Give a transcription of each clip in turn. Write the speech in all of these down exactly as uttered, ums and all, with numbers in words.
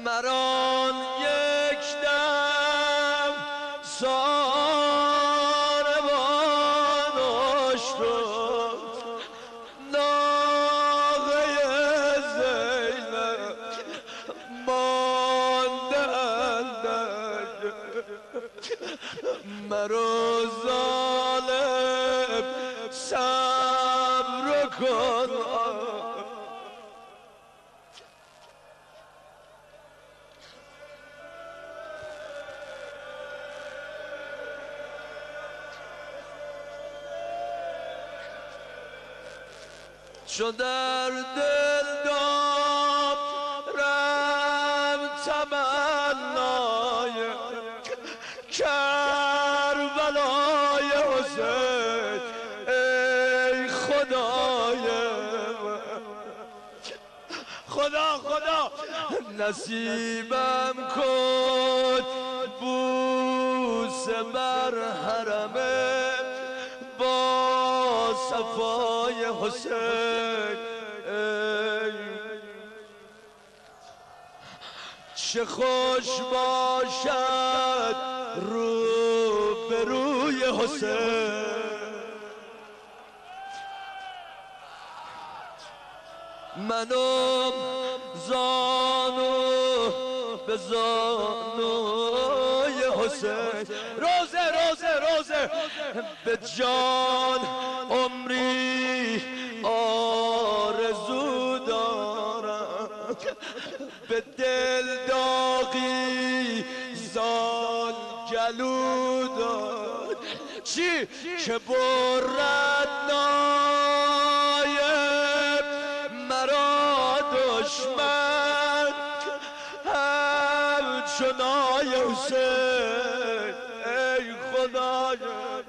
مران یک دم ساربان شد ناغه زینب مانده اندک مرو ظالم صبر کن چو در دل دارم تمنای کربلای حسین ای خدای خدا خدا نصیبم کن بوسه بر حرمه با صفای حسین ای چه خوش باشد رو به روی حسین منم زانو به زانوی حسین روزه روزه روزه به جان عمری آرزو دارم به دل داغی زال جلو دارم چی که برد نایب مرا دشمن همچنای حسین ای خدای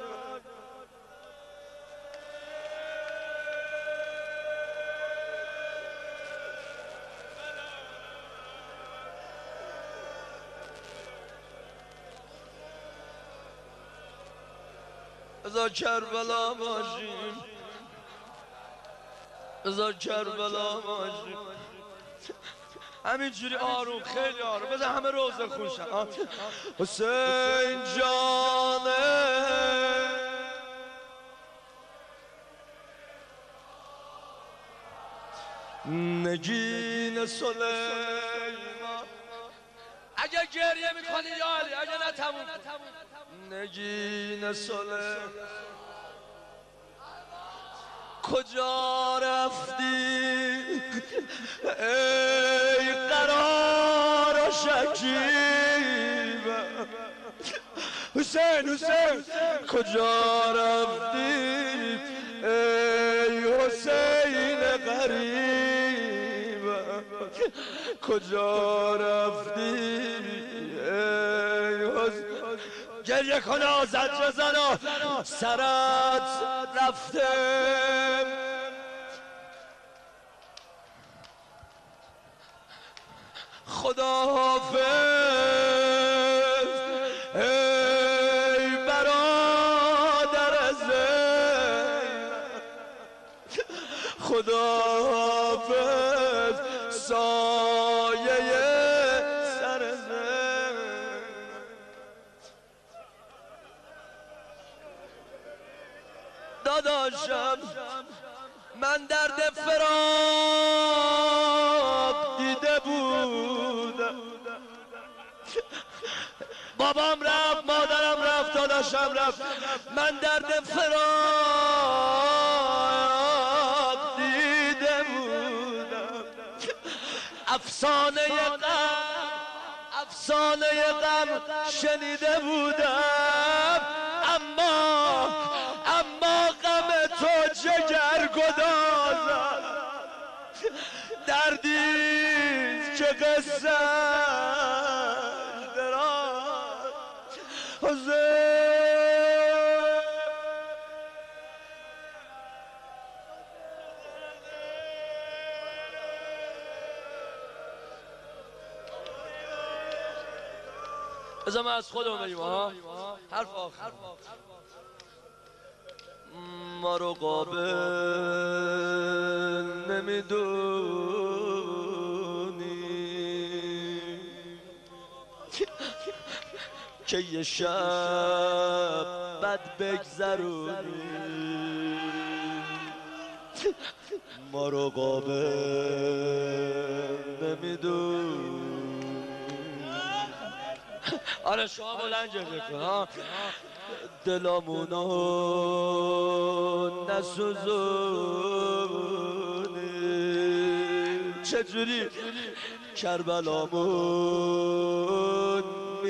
بذار کربلا باشیم بذار کربلا باشیم همینجوری آروم خیلی آروم بذار همه روزه خوشن حسین جانه نگین سلیمان اگه گریه میکنی یا علی اگه نه تموم نگین سلیمان کجا رفتی ای قرار شکیب حسین حسین کجا رفتی ای حسین غریب کجا رفتی ای حسین گریه کنه زجر زنه سرت رفته خدا حافظ ای برادر زینب خدا حافظ سایه سر زینب داداشم من درد فراق دیده بودم بابام رفت مادرم رفت داداشم رفت من درد فراق دیده بودم افسانه غم افسانه غم شنیده بودم اما اما غم تو جگر گدازد دردی که قصه دراز حسین بذار من از خودم بریم ها حرف آخر ما رو قابل نمیدونی که یه شب بد بگذرونی ما رو قابل نمیدونی. آره شما بلند جلوه کن ها. دلامونو نسوزونی چجوری کربلامون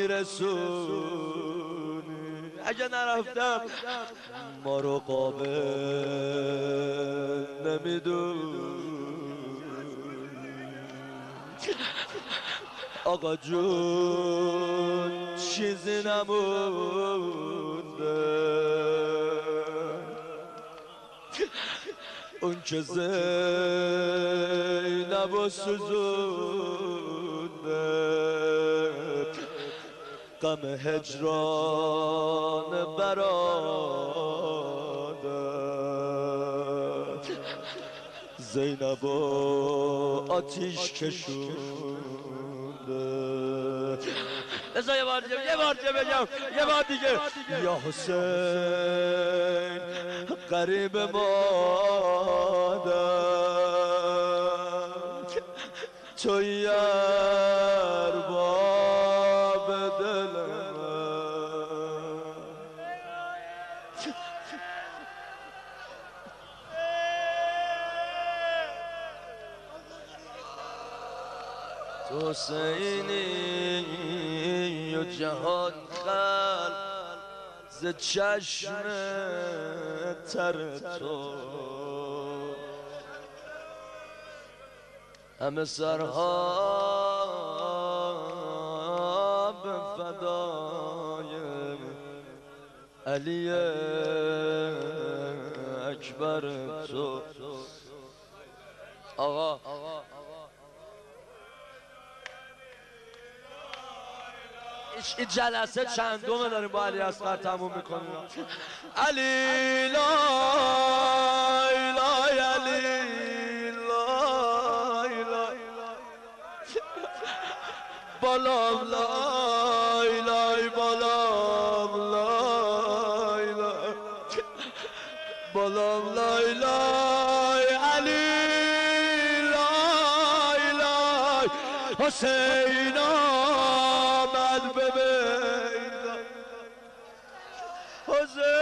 میرسونی. اگه نرفتم ما رو قابل نمیدونی. آقا جون چیزی نمونده اون که زینب و سوزونده غم هجران برادر زینب و آتیش کشونده. بذار یه بار دیگه یه بار دیگه بگم یه بار دیگه یا حسین قریب مادر توی ارباب دل حسینی و جهان خلق ز چشم تر تو همه سرها به فدای علی اکبر تو. آقا این جلسه چندمه داریم با علی اصغر تموم میکنیم. علی لای لای علی لای لای بالام لای لای بالام لای لای بالام لای لای علی لای لای حسین آمد به میدان حسین